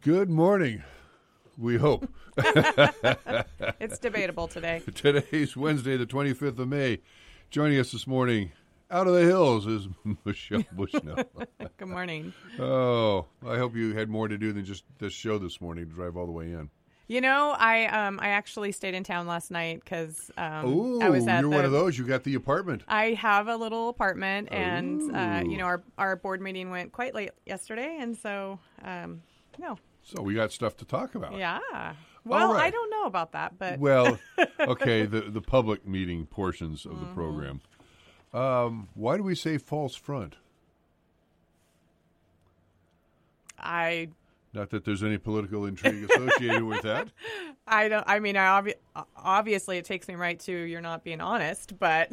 Good morning. We hope. It's debatable today. Today's Wednesday, the 25th of May. Joining us this morning, out of the hills, is Michelle Bushnell. Good morning. Oh, I hope you had more to do than just this show this morning to drive all the way in. You know, I actually stayed in town last night because I was you're one of those. You got the apartment. I have a little apartment, and our board meeting went quite late yesterday, and so no. So we got stuff to talk about. Yeah. Well, right. I don't know about that, but well, okay. The public meeting portions of the program. Why do we say false front? Not that there's any political intrigue associated with that. I don't. I mean, obviously it takes me right to you're not being honest, but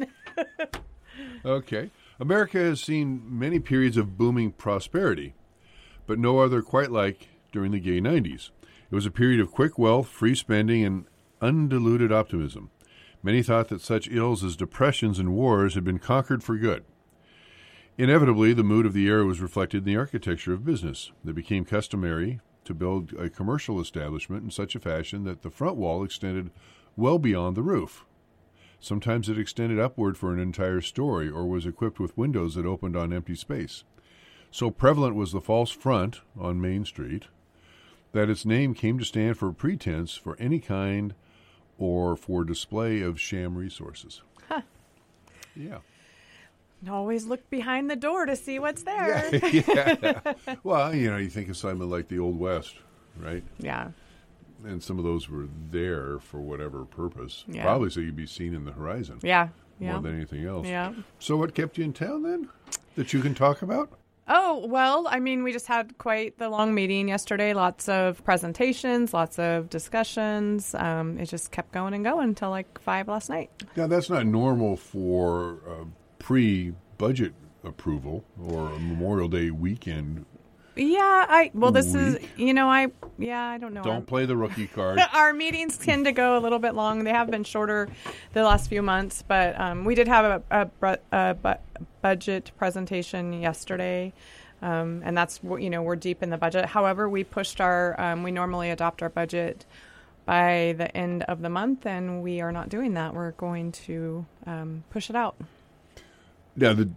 okay. America has seen many periods of booming prosperity, but no other quite like during the gay 90s. It was a period of quick wealth, free spending, and undiluted optimism. Many thought that such ills as depressions and wars had been conquered for good. Inevitably, the mood of the era was reflected in the architecture of business. It became customary to build a commercial establishment in such a fashion that the front wall extended well beyond the roof. Sometimes it extended upward for an entire story or was equipped with windows that opened on empty space. So prevalent was the false front on Main Street that its name came to stand for pretense for any kind or for display of sham resources. Huh. Yeah. Always look behind the door to see what's there. Yeah. Well, you think of something like the Old West, right? Yeah. And some of those were there for whatever purpose. Yeah. Probably so you'd be seen in the horizon. Yeah. More than anything else. Yeah. So what kept you in town then that you can talk about? Oh, well, I mean, we just had quite the long meeting yesterday. Lots of presentations, lots of discussions. It just kept going and going until like 5 last night. Now, that's not normal for pre-budget approval or a Memorial Day weekend. Yeah, this is, week. I don't know. Don't play the rookie card. Our meetings tend to go a little bit long. They have been shorter the last few months, but we did have a budget presentation yesterday, and that's, we're deep in the budget. However, we pushed we normally adopt our budget by the end of the month, and we are not doing that. We're going to push it out. Now, the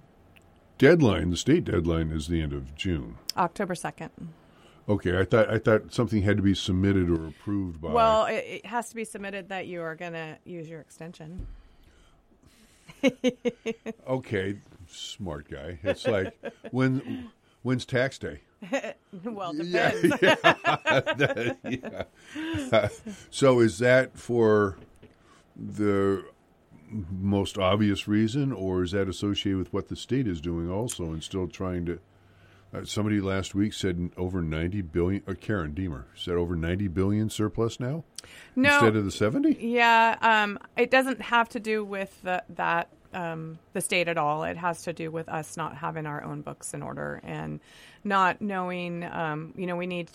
state deadline is the end of June. October 2nd. Okay, I thought something had to be submitted or approved by. Well, it has to be submitted that you are going to use your extension. Okay, smart guy. It's like when's tax day? Well, it depends. Yeah. So is that for the most obvious reason, or is that associated with what the state is doing also and still trying to? Somebody last week said over 90 billion. Karen Deemer said over 90 billion surplus now, instead of the 70. Yeah, it doesn't have to do with the state at all. It has to do with us not having our own books in order and not knowing. We need.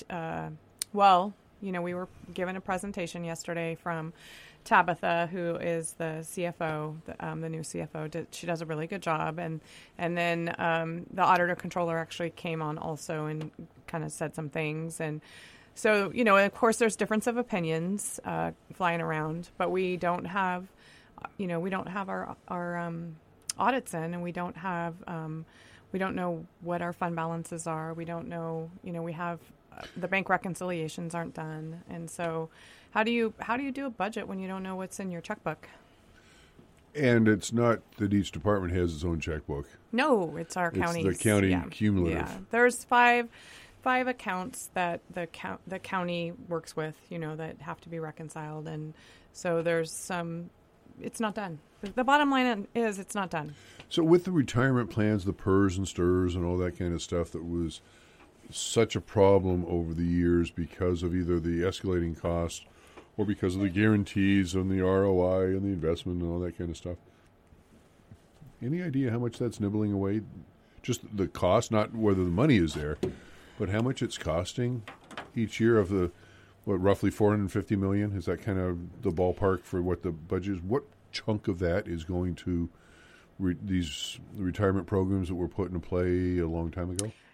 We were given a presentation yesterday from Tabitha, who is the CFO, the new CFO. She does a really good job. And then the auditor controller actually came on also and kind of said some things. And so, of course, there's difference of opinions flying around, but we don't have, our audits in, and we don't know what our fund balances are. We don't know, we have the bank reconciliations aren't done. And so how do you do a budget when you don't know what's in your checkbook? And it's not that each department has its own checkbook. No, it's our county. It's the county cumulative. Yeah, there's five accounts that the county works with, that have to be reconciled, and so there's some. It's not done. The bottom line is it's not done. So with the retirement plans, the PERS and STIRS and all that kind of stuff that was such a problem over the years because of either the escalating cost or because of the guarantees on the ROI and the investment and all that kind of stuff. Any idea how much that's nibbling away? Just the cost, not whether the money is there, but how much it's costing each year of the, roughly $450 million? Is that kind of the ballpark for what the budget is? What chunk of that is going to these retirement programs that were put into play a long time ago?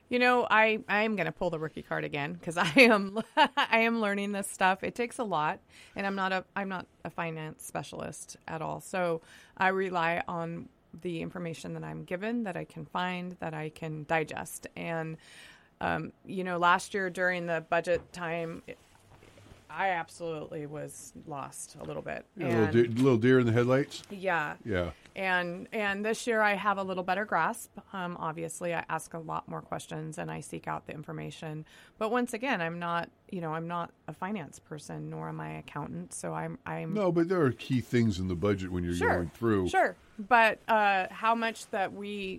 I am going to pull the rookie card again because I am learning this stuff. It takes a lot, and I'm not a finance specialist at all. So I rely on the information that I'm given, that I can find, that I can digest. And last year during the budget time, I absolutely was lost a little bit. Yeah, little deer in the headlights? Yeah. Yeah. And this year I have a little better grasp. Obviously, I ask a lot more questions and I seek out the information. But once again, I'm not a finance person, nor am I an accountant. So I'm. No, but there are key things in the budget when you're going through. Sure. But how much that we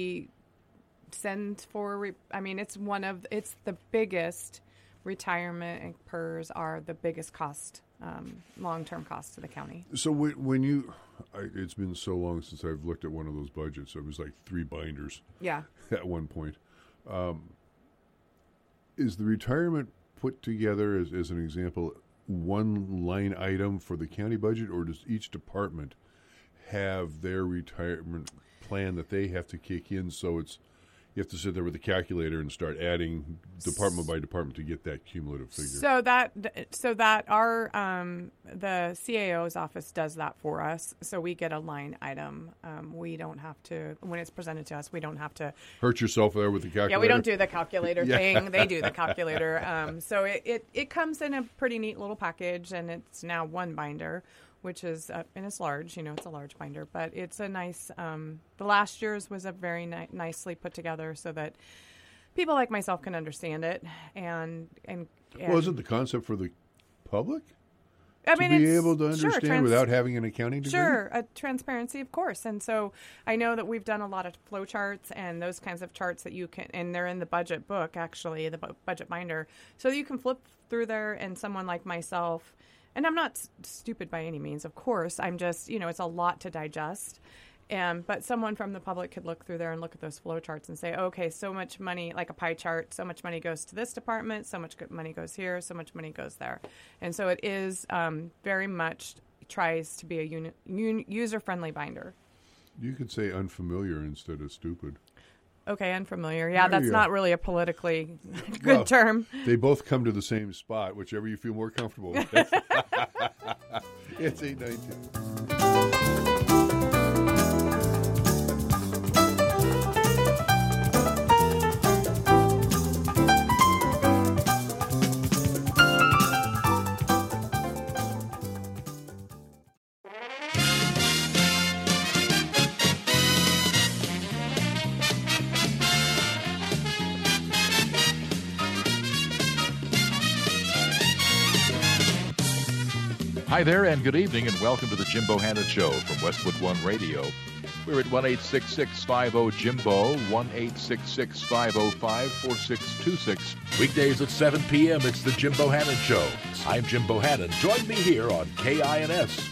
send for? It's the biggest. Retirement and PERS are the biggest cost, long-term cost to the county. So it's been so long since I've looked at one of those budgets. It was like 3 binders. Yeah. At one point, is the retirement put together as an example one line item for the county budget, or does each department have their retirement plan that they have to kick in? So you have to sit there with a calculator and start adding department by department to get that cumulative figure. So that our the CAO's office does that for us. So we get a line item. We don't have to, when it's presented to us, we don't have to hurt yourself there with the calculator. Yeah, we don't do the calculator thing. They do the calculator. So it comes in a pretty neat little package, and it's now 1 binder, which is, and it's large, it's a large binder, but it's a nice, the last year's was a very nicely put together so that people like myself can understand it. And well, isn't the concept for the public? To be able to understand without having an accounting degree? Sure, a transparency, of course. And so I know that we've done a lot of flow charts and those kinds of charts that you can, and they're in the budget book, actually, the budget binder. So you can flip through there, and someone like myself, and I'm not stupid by any means, of course. I'm just, it's a lot to digest. But someone from the public could look through there and look at those flow charts and say, okay, so much money, like a pie chart, so much money goes to this department, so much money goes here, so much money goes there. And so it is very much tries to be a user-friendly binder. You could say unfamiliar instead of stupid. Okay, unfamiliar. Yeah, that's not really a politically good term. They both come to the same spot, whichever you feel more comfortable with. It's 8:19. Hi there, and good evening, and welcome to the Jim Bohannon Show from Westwood One Radio. We're at 1-866-50-JIMBO, 1-866-505-4626. Weekdays at 7 p.m., it's the Jim Bohannon Show. I'm Jim Bohannon. Join me here on KINS.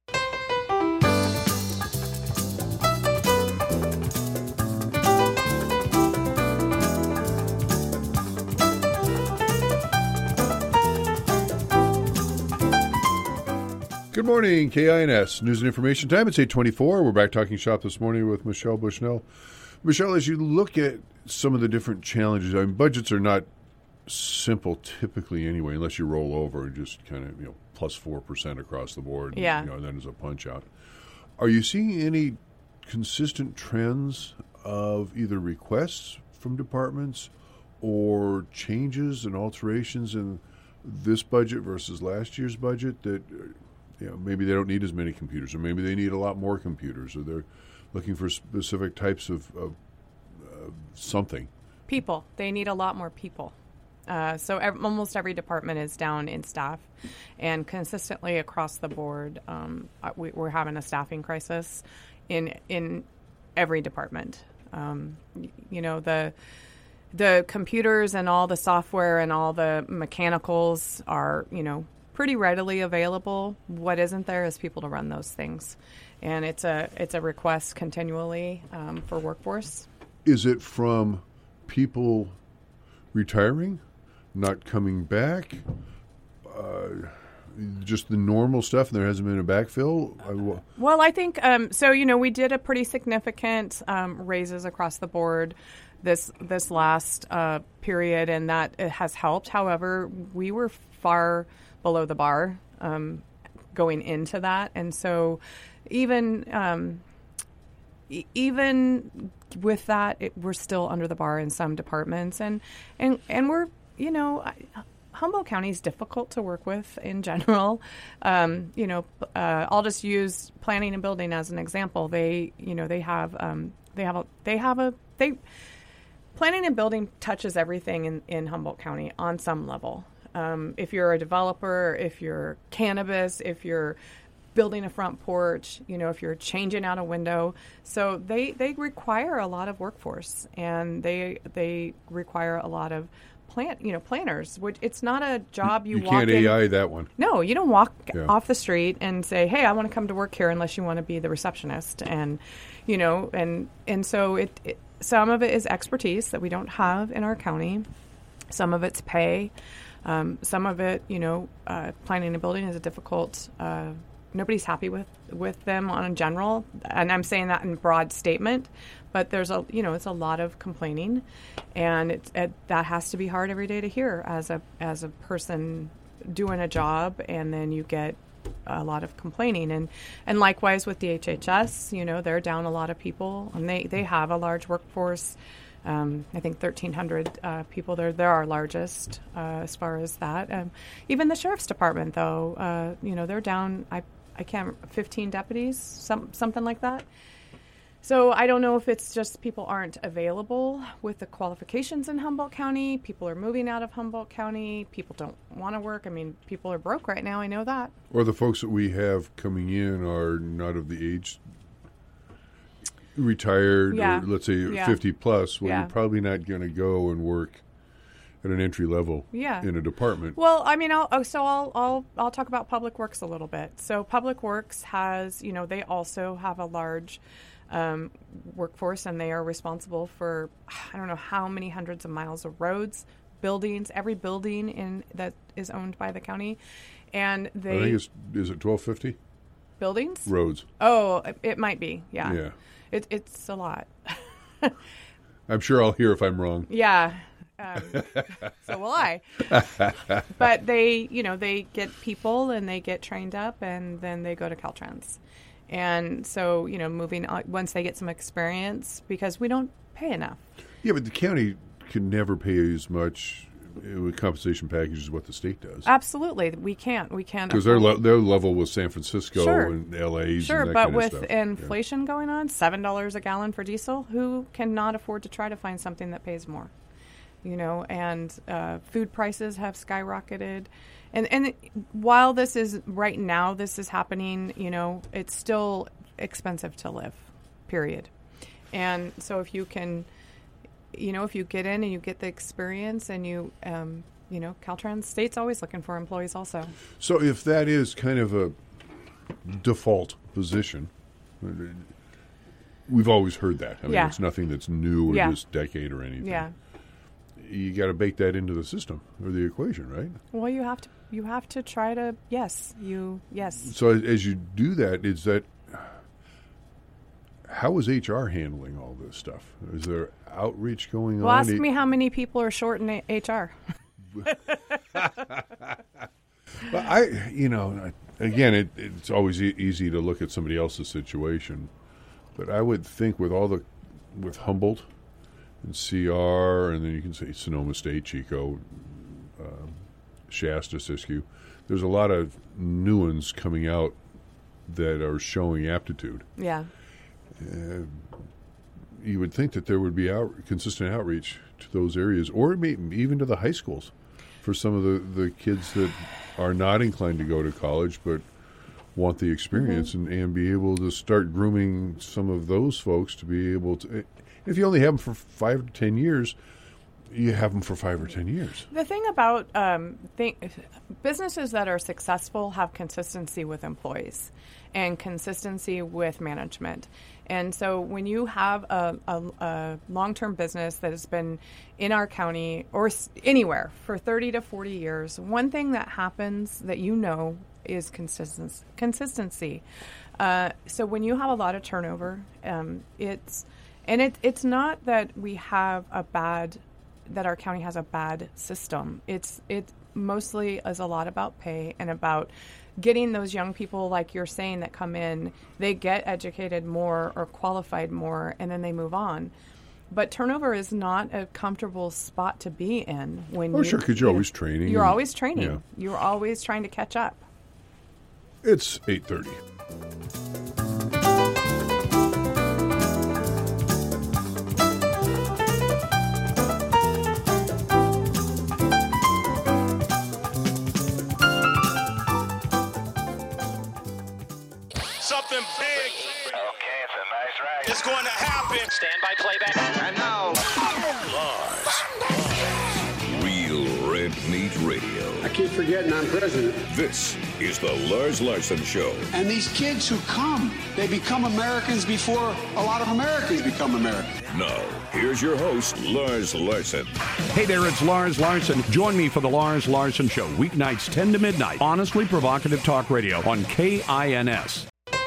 Good morning, KINS. News and information time. It's 8:24. We're back talking shop this morning with Michelle Bushnell. Michelle, as you look at some of the different challenges, budgets are not simple typically anyway, unless you roll over and just kind of, plus 4% across the board. Yeah. And then as a punch out. Are you seeing any consistent trends of either requests from departments or changes and alterations in this budget versus last year's budget that maybe they don't need as many computers, or maybe they need a lot more computers, or they're looking for specific types of something? People. They need a lot more people. So almost every department is down in staff, and consistently across the board, we're having a staffing crisis in every department. The computers and all the software and all the mechanicals are, pretty readily available. What isn't there is people to run those things, and it's a request continually for workforce. Is it from people retiring, not coming back, just the normal stuff, and there hasn't been a backfill? Well, I think so. We did a pretty significant raises across the board this last period, and that it has helped. However, we were far below the bar going into that, and so even with that, we're still under the bar in some departments, and we're Humboldt County is difficult to work with in general. I'll just use planning and building as an example. Planning and building touches everything in Humboldt County on some level. If you're a developer, if you're cannabis, if you're building a front porch, if you're changing out a window. So they require a lot of workforce, and they require a lot of planners. It's not a job you walk can't in. AI that one. No, you don't walk off the street and say, "Hey, I want to come to work here," unless you want to be the receptionist. And so it some of it is expertise that we don't have in our county. Some of it's pay. Some of it, planning and building is a difficult. Nobody's happy with them on a general, and I'm saying that in broad statement. But there's it's a lot of complaining, and that has to be hard every day to hear as a person doing a job, and then you get a lot of complaining, and likewise with DHHS, they're down a lot of people, and they have a large workforce. I think 1,300 people. They're our largest as far as that. Even the sheriff's department, though, they're down. I can't 15 deputies, something like that. So I don't know if it's just people aren't available with the qualifications in Humboldt County. People are moving out of Humboldt County. People don't want to work. I mean, people are broke right now. I know that. Or the folks that we have coming in are not of the age retired, or let's say 50 plus. Well, you're probably not going to go and work at an entry level in a department. Well, I mean, I'll talk about Public Works a little bit. So Public Works has, they also have a large workforce, and they are responsible for I don't know how many hundreds of miles of roads, buildings, every building that is owned by the county, and I think is it 1250 buildings roads? Oh, it might be. Yeah. It's a lot. I'm sure I'll hear if I'm wrong. Yeah. So will I. But they get people, and they get trained up, and then they go to Caltrans. And so, moving on, once they get some experience, because we don't pay enough. Yeah, but the county can never pay as much with compensation packages as what the state does. Absolutely. We can't. Because their level was San Francisco and L.A. Sure, and that but kind with of stuff. inflation going on, $7 a gallon for diesel, who cannot afford to try to find something that pays more? And food prices have skyrocketed. And while this is right now, this is happening, it's still expensive to live, period. And so if you can, if you get in and you get the experience, and Caltrans State's always looking for employees also. So if that is kind of a default position, we've always heard that. I mean, it's nothing that's new or this decade or anything. Yeah. You got to bake that into the system or the equation, right? Well, you have to try to, yes. So as you do that, how is HR handling all this stuff? Is there outreach going on? Well, ask me how many people are short in HR. Well, again, it's always easy to look at somebody else's situation, but I would think with Humboldt and CR, and then you can say Sonoma State, Chico, Shasta, Siskiyou, there's a lot of new ones coming out that are showing aptitude. Yeah. You would think that there would be consistent outreach to those areas, or maybe even to the high schools for some of the kids that are not inclined to go to college but want the experience, and be able to start grooming some of those folks to be able to. If you only have them for 5 to 10 years, you have them for 5 or 10 years. The thing about businesses that are successful have consistency with employees and consistency with management. And so when you have a long-term business that has been in our county or anywhere for 30 to 40 years, one thing that happens that is consistency. So when you have a lot of turnover, And it's not that we have that our county has a bad system. It mostly is a lot about pay and about getting those young people, like you're saying, that come in, they get educated more or qualified more, and then they move on. But turnover is not a comfortable spot to be in. Sure, because you're always training. You're always training. Yeah. You're always trying to catch up. It's 8:30. Something big. Okay, it's a nice ride. It's going to happen. Stand by playback. And now, Real Red Meat Radio. I keep forgetting I'm president. This is the Lars Larson Show. And these kids who come, they become Americans before a lot of Americans become Americans. Now, here's your host, Lars Larson. Hey there, it's Lars Larson. Join me for the Lars Larson Show, weeknights 10 to midnight. Honestly provocative talk radio on KINS.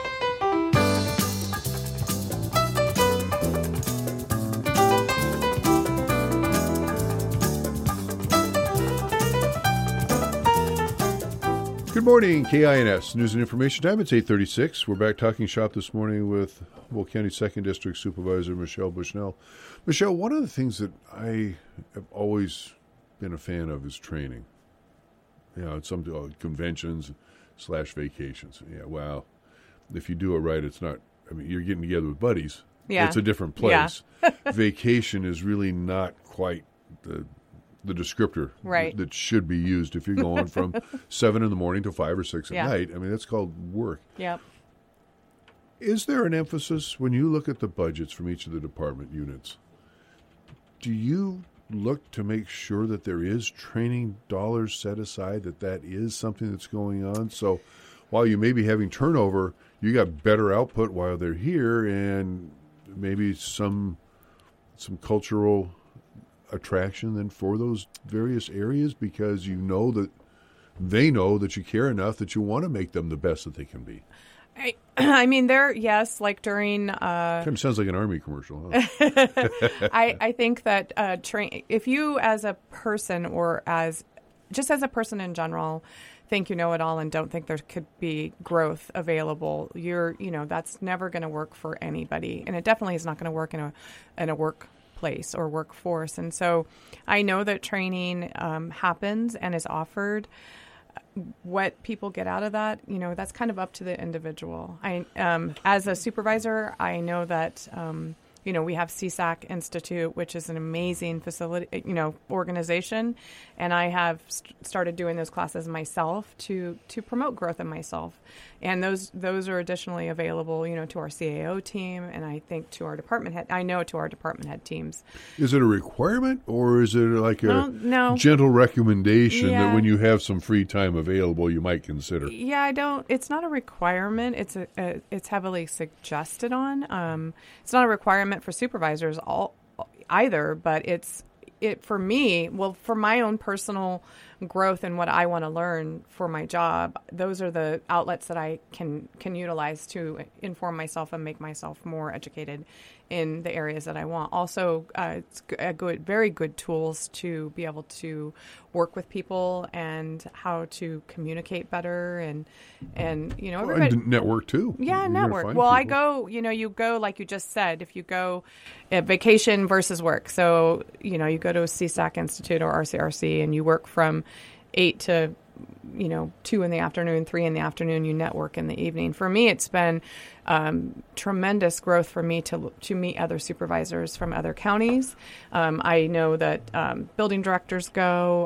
Good morning, KINS News and Information Time. It's 8:36. We're back talking shop this morning with Humboldt County 2nd District Supervisor Michelle Bushnell. Michelle, one of the things that I have always been a fan of is training. It's some conventions / vacations. Yeah, well, if you do it right, it's not. I mean, you're getting together with buddies. Yeah. It's a different place. Yeah. Vacation is really not quite the descriptor that should be used if you're going from 7 in the morning to 5 or 6 at night. I mean, that's called work. Yep. Is there an emphasis when you look at the budgets from each of the department units? Do you look to make sure that there is training dollars set aside, that is something that's going on? So while you may be having turnover, you got better output while they're here, and maybe some cultural attraction then for those various areas, because you know that they know that you care enough that you want to make them the best that they can be. I mean, like during... kind of sounds like an Army commercial, huh? I think that if you as a person or as a person in general think you know it all and don't think there could be growth available, that's never going to work for anybody. And it definitely is not going to work in a workplace or workforce. And so I know that training happens and is offered. What people get out of that, that's kind of up to the individual. As a supervisor, I know that, we have CSAC Institute, which is an amazing facility, organization. And I have started doing those classes myself to promote growth in myself. And those are additionally available, to our CAO team, and I think to our department head. I know to our department head teams. Is it a requirement, or is it like a gentle recommendation that when you have some free time available, you might consider? Yeah, it's not a requirement. It's heavily suggested on. It's not a requirement for supervisors either, but for me, for my own personal growth and what I want to learn for my job, those are the outlets that I can utilize to inform myself and make myself more educated in the areas that I want. Also, it's very good tools to be able to work with people and how to communicate better and everybody. And network too. Yeah, network. Well, I go, you go like you just said, if you go at vacation versus work. So, you go to a CSAC Institute or RCRC and you work from 8 to 2 in the afternoon, 3 in the afternoon, you network in the evening. For me, it's been tremendous growth for me to meet other supervisors from other counties. I know that building directors go.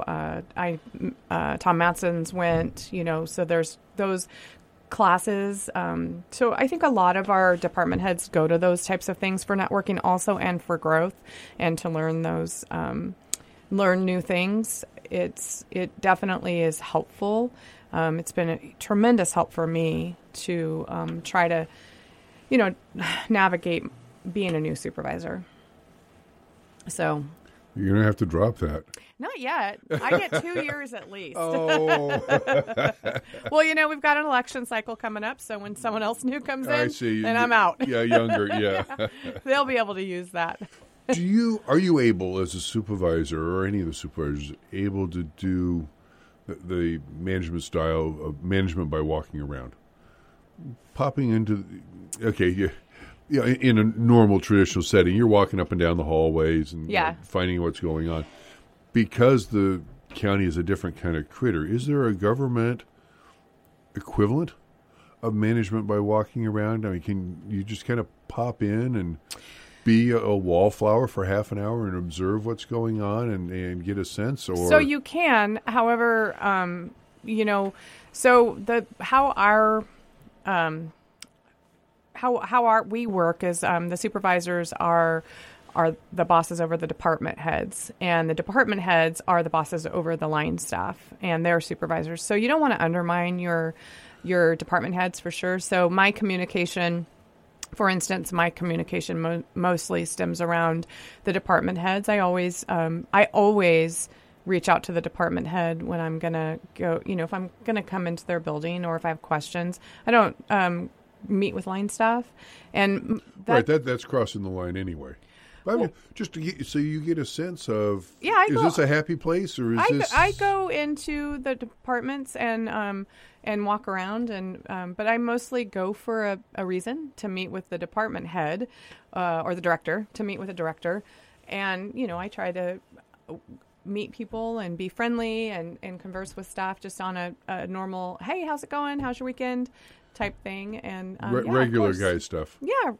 Tom Matson's went, so there's those classes. So I think a lot of our department heads go to those types of things for networking also and for growth and to learn those, learn new things. It definitely is helpful. It's been a tremendous help for me to try to, navigate being a new supervisor. So, You're going to have to drop that. Not yet. I get 2 years at least. Oh. Well, we've got an election cycle coming up, so when someone else new comes in, I see. then I'm out. Yeah, younger, yeah. They'll be able to use that. Are you able, as a supervisor or any of the supervisors, able to do the management style of management by walking around? Popping into, in a normal traditional setting, you're walking up and down the hallways and finding what's going on. Because the county is a different kind of critter, is there a government equivalent of management by walking around? I mean, can you just kind of pop in and be a wallflower for half an hour and observe what's going on and get a sense? Or so you can, however, how we work is the supervisors are the bosses over the department heads, and the department heads are the bosses over the line staff and their supervisors. So you don't want to undermine your department heads for sure. So my communication, for instance, mostly stems around the department heads. I always reach out to the department head when I'm gonna go. If I'm gonna come into their building or if I have questions. I don't meet with line staff, and that's crossing the line anyway. I mean, just so you get a sense of, is this a happy place or is this? I go into the departments and walk around, but I mostly go for a reason, to meet with the department head or the director, to meet with a director, and I try to meet people and be friendly and converse with staff just on a normal, hey, how's it going? How's your weekend? Type thing, and regular guy stuff.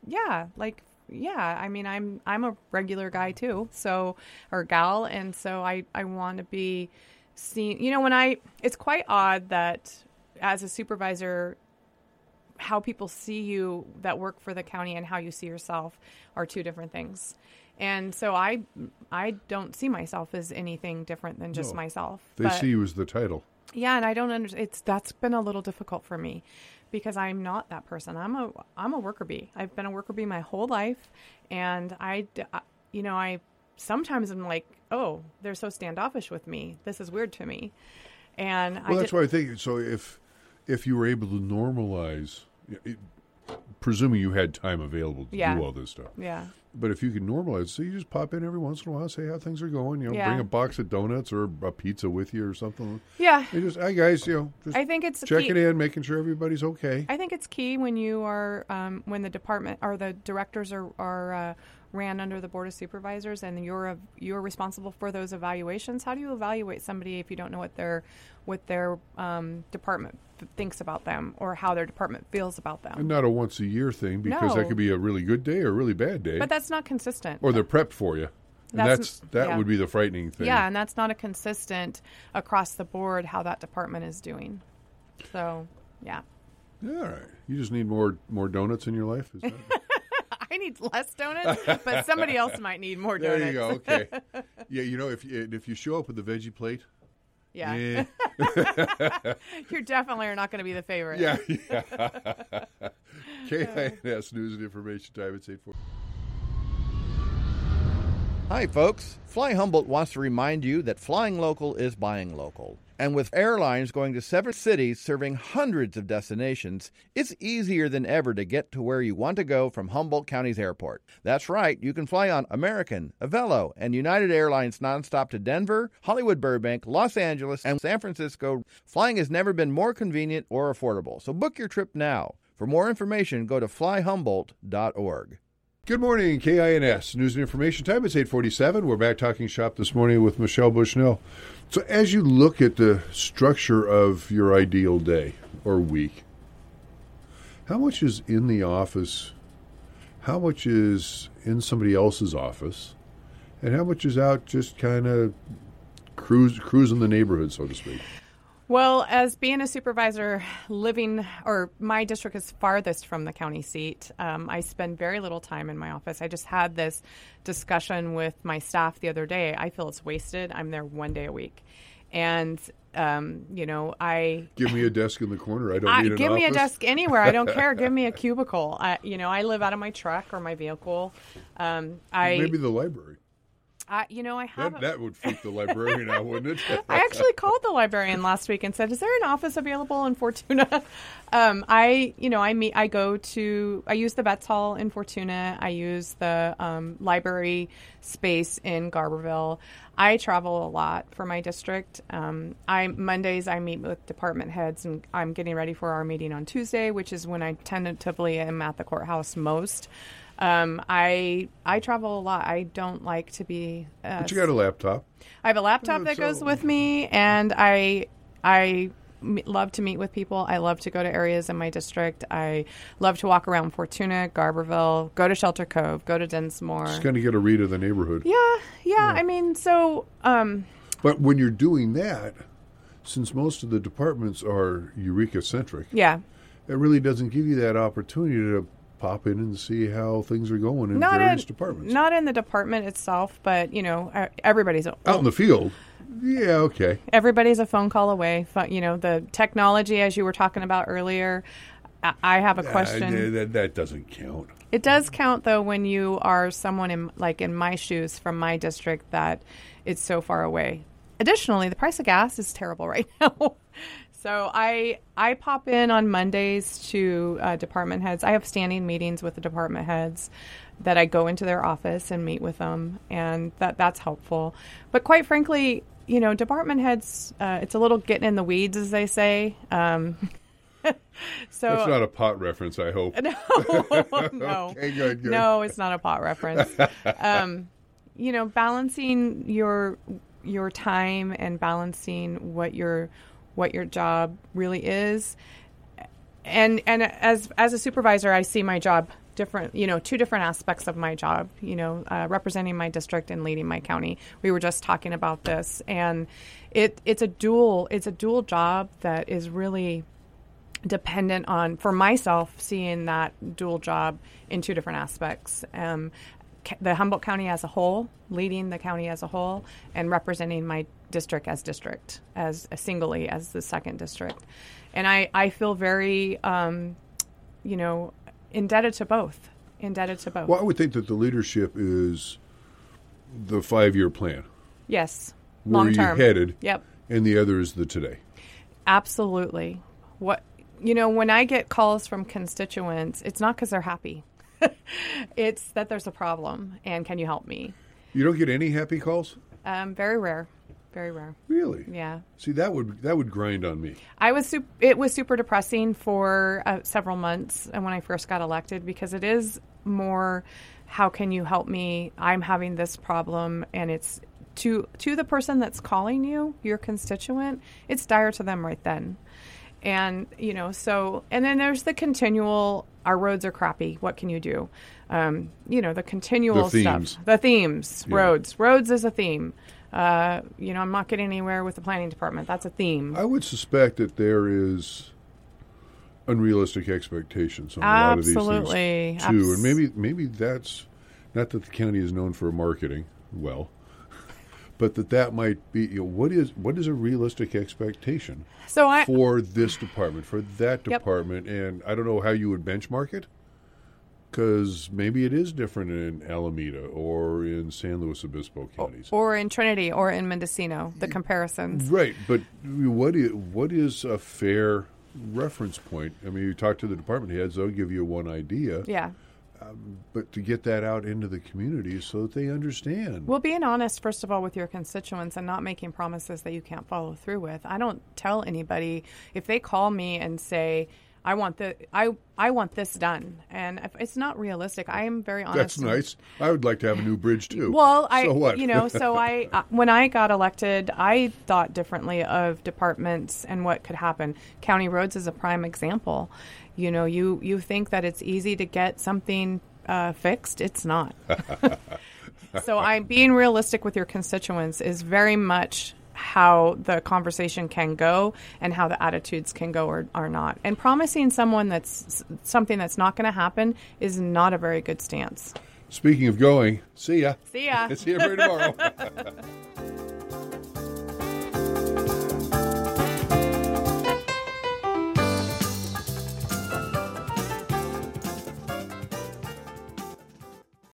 I mean, I'm a regular guy too, or gal, and so I want to be seen. It's quite odd that as a supervisor, how people see you that work for the county and how you see yourself are two different things. And so I don't see myself as anything different than just myself. They see you as the title. Yeah, and I don't understand. That's been a little difficult for me because I'm not that person. I'm a worker bee. I've been a worker bee my whole life, and I sometimes I'm like, oh, they're so standoffish with me. This is weird to me. And that's why I think so. If you were able to normalize, presuming you had time available to do all this stuff. Yeah. But if you can normalize, so you just pop in every once in a while, say how things are going. Bring a box of donuts or a pizza with you or something. Yeah. And just, hey guys, just I think it's checking in, making sure everybody's okay. I think it's key when you are when the department or the directors are ran under the Board of Supervisors, and you're responsible for those evaluations. How do you evaluate somebody if you don't know what their department thinks about them or how their department feels about them? And not a once a year thing, because that could be a really good day or a really bad day. But that's not consistent. Or they're prepped for you. And that would be the frightening thing. Yeah, and that's not a consistent across the board how that department is doing. So, yeah. All right. You just need more donuts in your life? Is that... I need less donuts, but somebody else might need more donuts. There you go. Okay. Yeah, if you show up with the veggie plate. Yeah. You definitely are not going to be the favorite. Yeah. KINS News and Information Time. It's 8:40. Hi, folks. Fly Humboldt wants to remind you that flying local is buying local. And with airlines going to 7 cities serving hundreds of destinations, it's easier than ever to get to where you want to go from Humboldt County's airport. That's right, you can fly on American, Avelo, and United Airlines nonstop to Denver, Hollywood Burbank, Los Angeles, and San Francisco. Flying has never been more convenient or affordable, so book your trip now. For more information, go to flyhumboldt.org. Good morning, KINS News and Information Time. It's 8:47. We're back talking shop this morning with Michelle Bushnell. So as you look at the structure of your ideal day or week, how much is in the office, how much is in somebody else's office, and how much is out just kind of cruising the neighborhood, so to speak? Well, as being a supervisor my district is farthest from the county seat, I spend very little time in my office. I just had this discussion with my staff the other day. I feel it's wasted. I'm there one day a week. And, I... Give me a desk in the corner. I don't need an Give office. me a desk anywhere. I don't care. Give me a cubicle. I live out of my truck or my vehicle. Maybe the library. I have. That would freak the librarian out, wouldn't it? I actually called the librarian last week and said, "Is there an office available in Fortuna?" I use the Vets Hall in Fortuna. I use the library space in Garberville. I travel a lot for my district. Mondays I meet with department heads, and I'm getting ready for our meeting on Tuesday, which is when I tentatively am at the courthouse most. I travel a lot. I don't like to be. But you got a laptop. I have a laptop that goes with me, and I love to meet with people. I love to go to areas in my district. I love to walk around Fortuna, Garberville, go to Shelter Cove, go to Dinsmore. Just kind of get a read of the neighborhood. Yeah. I mean, so. But when you're doing that, since most of the departments are Eureka-centric, yeah, it really doesn't give you that opportunity to pop in and see how things are going in various departments. Not in the department itself, but, everybody's... Out in the field. Yeah, okay. Everybody's a phone call away. The technology, as you were talking about earlier, I have a question. That doesn't count. It does count, though, when you are someone in my shoes from my district that it's so far away. Additionally, the price of gas is terrible right now. So I pop in on Mondays to department heads. I have standing meetings with the department heads that I go into their office and meet with them, and that's helpful. But quite frankly, department heads, it's a little getting in the weeds, as they say. So that's not a pot reference, I hope. No. Okay, good. No, it's not a pot reference. Balancing your time and balancing what your job really is, and as a supervisor, I see my job different. Two different aspects of my job. Representing my district and leading my county. We were just talking about this, and it's a dual job that is really dependent on, for myself, seeing that dual job in two different aspects. The Humboldt County as a whole, leading the county as a whole, and representing my district, as singly as the second district. And I feel very, indebted to both. Well, I would think that the leadership is the 5-year plan. Yes. Where Long term. you headed. Yep. And the other is the today. Absolutely. When I get calls from constituents, it's not because they're happy. It's that there's a problem, and can you help me? You don't get any happy calls? Very rare. Very rare. Really? Yeah. See, that would grind on me. It was super depressing for several months when I first got elected, because it is more, how can you help me? I'm having this problem, and it's to the person that's calling you, your constituent, it's dire to them right then. And, and then there's the continual, our roads are crappy. What can you do? The continual stuff. The themes. Yeah. Roads is a theme. I'm not getting anywhere with the planning department. That's a theme. I would suspect that there is unrealistic expectations on a lot of these things, too. And maybe that's, not that the county is known for marketing well, but that might be, what is a realistic expectation for this department, for that department? And I don't know how you would benchmark it, because maybe it is different in Alameda or in San Luis Obispo counties. Or in Trinity or in Mendocino, the comparisons. Right, but what is a fair reference point? I mean, you talk to the department heads, they'll give you one idea. Yeah. But to get that out into the community so that they understand. Well, being honest, first of all, with your constituents and not making promises that you can't follow through with. I don't tell anybody, if they call me and say, I want this done, and if it's not realistic, I am very honest. That's nice. I would like to have a new bridge too. Well, so what? When I got elected, I thought differently of departments and what could happen. County roads is a prime example. You think that it's easy to get something fixed. It's not. So I'm being realistic with your constituents is very much how the conversation can go and how the attitudes can go or are not. And promising someone that's something that's not going to happen is not a very good stance. Speaking of going, see ya. See ya. See you tomorrow.